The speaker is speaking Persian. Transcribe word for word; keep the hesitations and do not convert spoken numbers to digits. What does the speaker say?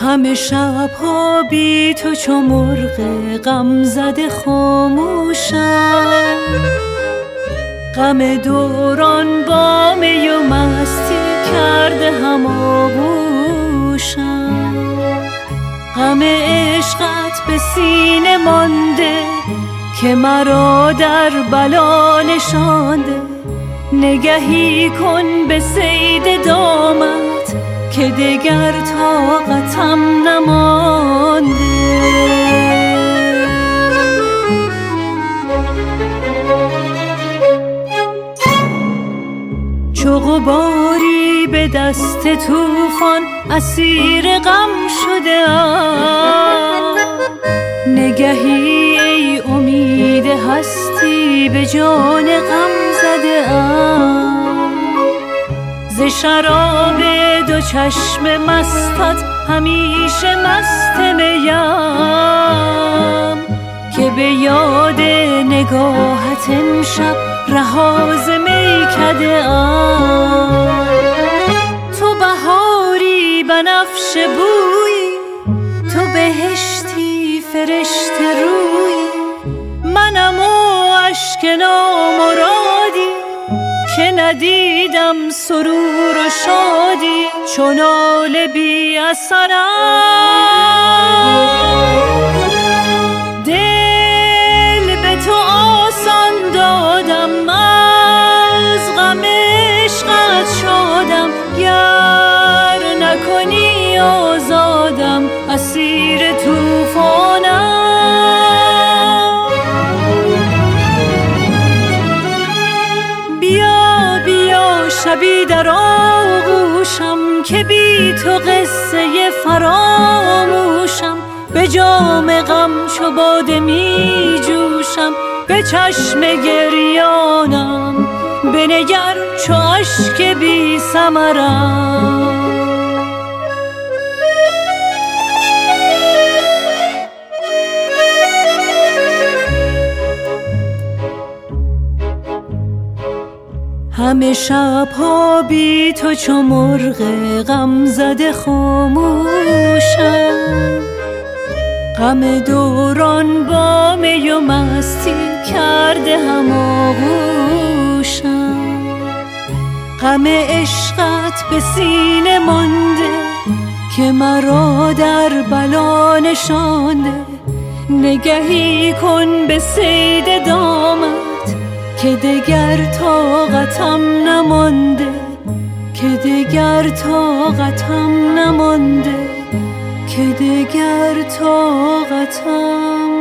همه شب‌ها بی تو چو مرغ غم زده خاموشم، غم دوران با می و مستی کرده هماغوشم، غم عشقت به سینه مانده که مرا در بلا نشانده. نگهی کن به صید دامت که دگر طاقتم نمانده. چو غباری به دست طوفان اسیر غم شده ام، نگهی ای امید هستی به جان غم زده ام. ز شراب دو چشم مستت همیشه مست میم که به یاد نگاهت امشب رها ز میکده ام. تو بهاری بنفش بویی، تو بهشتی فرشته رویی، منم و اشک نامرادی که ندیدم سرور و شادی. چون ناله بی اثرم دل به تو آسان دادم، از غم عشقت شادم. گر نکنی آزادم اسیر طوفانم. بیا بیا شبی در آغوشم که بی تو قصه فراموشم. به جام غم چو باده می جوشم، به چشم گریانم بنگر چو اشک بی ثمرم. همه شب‌ها بی تو چو مرغ غم زده خاموشم، غم دوران با می و مستی کرده هماغوشم، غم عشقت به سینه مانده که مرا در بلا نشانده. نگهی کن به صید دامت که دگر طاقتم نمانده، که دگر طاقتم نمانده، که دگر طاقتم